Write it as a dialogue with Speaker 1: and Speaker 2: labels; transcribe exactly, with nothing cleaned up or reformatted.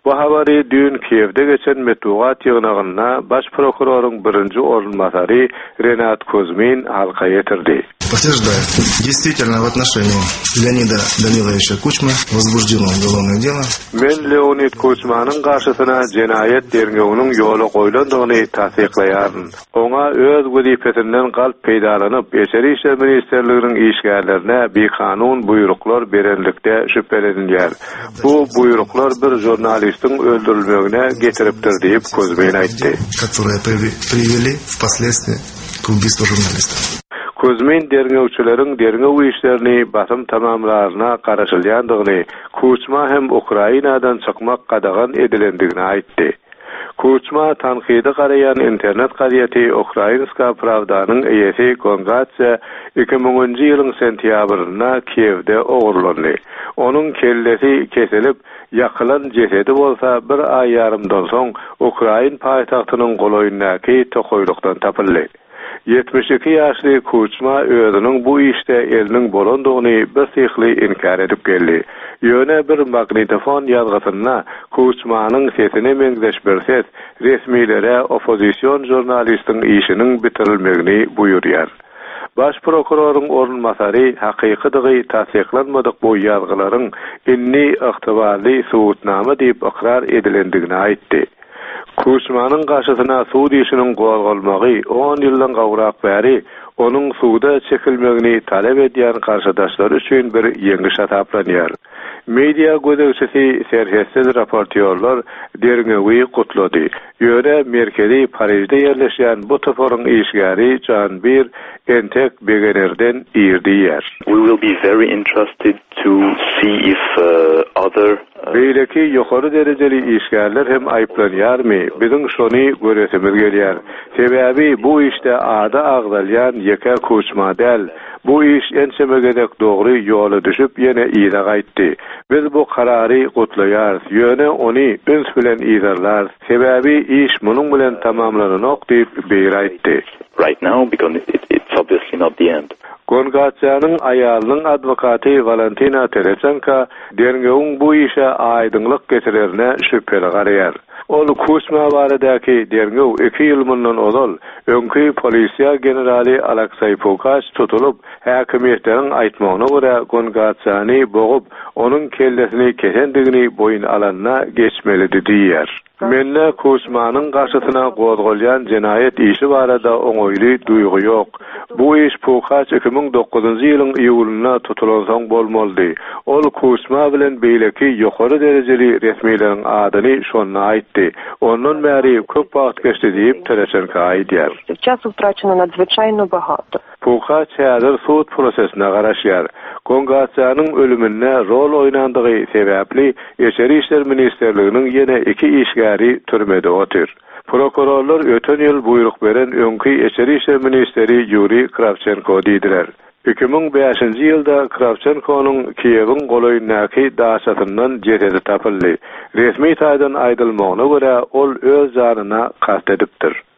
Speaker 1: Bu habary dün Kiev'de geçen Metbuat ýygnagynda baş prokuroryň birinji orunmasary Renat Kuzmin halka getirdi.
Speaker 2: Подтверждаю, действительно в отношении Леонида Даниловича Кучмы возбуждено уголовное дело.
Speaker 1: Men Leonid Kuzmanyň garşysyna jenayet derňeginiň ýoly goýulandygyny tasdiklaýaryn. Oňa öz wezipetinden galp peýdalanyp, Eçeri işler ministerliginiň işgärlerine bir kanun buyruklar berenlikde şüphelenilýär. Bu buyruklar bir jurnalistin öldürilmegine getiripdir diýip Kuzmin aýtdy.
Speaker 2: Которые привели впоследствии к убийству журналиста.
Speaker 1: Kuzmin derňewçileriň derňew işlerini basym tamamlaryna garaşylýandygyny, Kuchma hem Ukrainadan çykmak gadagan edilendigini aýtdy. Kuchma tanqidi garayan internet gazetesi Ukrainska Pravdanyň eýesi Kongatsa iki ming onunji ýylyň sentýabrynda Kiev'de ogurlandy. Onuň kellesi kesilip ýakylan jesedi bolsa bir ay ýarymdan soň Ukrain paýtagtynyň goloýundaky tokoýlukdan tapyldy. yetmiş iki ýaşly Kuchma özüniň bu işde eliniň bolandygyny bir sihli inkar edip geldi. Ýöne bir magnitofon ýazgysyna Kuchmanyň sesini meňzeş berses, resmiýlere opozisiýon jurnalistiň işiniň bitirilmegini buýurýar. Baş prokuroryň orunmasary hakykydygy tasdiklanmadyk bu ýazgylaryň inni ygtybarly subutnama diýip ikrar edilendigini aýtdy. Kuchmanyň garşysyna suud işiniň gowalmagy on ýyldan gowrak bäri onuň suuda çekilmegini talep edýän garşydaşlar üçin bir ýeňi şataplanýar. Media gözegçisi serhessiz raportýorlar derňewi gutlady. Ýöne merkezi Parisde ýerleşýän bu toporyň işgäri Canbir Entek Begenerden ýerdiýär.
Speaker 3: We will be very interested to see if uh, other
Speaker 1: Beýleki ýokary derejeli işgärler hem aýplanýarmy? Biziň şonu göresimiz gelýär. Sebäbi bu işde ada agdalýan ýeke Kuchma däl. Bu iş ençemegedek dogry ýola düşüp ýene ýyla gaýtdy. Biz bu karary gutlaýarys, ýöne ony üns bilen ýerler. Sebäbi iş munyň bilen tamamlanok diýip beýir aýtdy.
Speaker 3: Right now because it, it's obviously not the end.
Speaker 1: Kongatsiýanyň aýalynyň adwokaty Valentina Teresenko derňewiň bu işe aýdynlyk getiririne şüpheli garaýar. Ol Kuchma baradaky derňew iki ýyl mundan ozal öňkü polisiýa generali Aleksey Pukaç tutulup, häkimiýetleriň aýtmagyna görä Kongatsiýany bogup, onuň kellesini kesendigini boyun alanyna geçmelidi diýär. Menne Kuchmanyň garşysyna gozgolýan jenayet işi barada oňoýly duýgy ýok. Bu iş Pukaç iki ming dokuzunji ýylyň iýulynda tutulan soň bolmaly. Ol Kuchma bilen beýleki ýokary derejeli resmiýlerin adyny şonda aýtdy. Ondan bäri köp wagt geçdi diýip Teresenko aýdýar.
Speaker 4: Часу втрачено надзвичайно багато.
Speaker 1: Pukaç häzir suud prosesine garaşýar. Kongatsiýanyň ölümine rol oýnandygy sebäpli Eçeri işler ministerliginiň ýene iki işgäri türmede otyr. Prokurorlar öten ýyl buyruk beren öňkü Eçeri işler ministeri Yuri Kravchenko diýdiler. iki ming beşinji ýylda Kravchenko'nun Kiev'in goloýundaky daşatyndan jesedi tapyldy. Resmi taýdan aýdylmagyna görä ol öz janyna kast edipdir.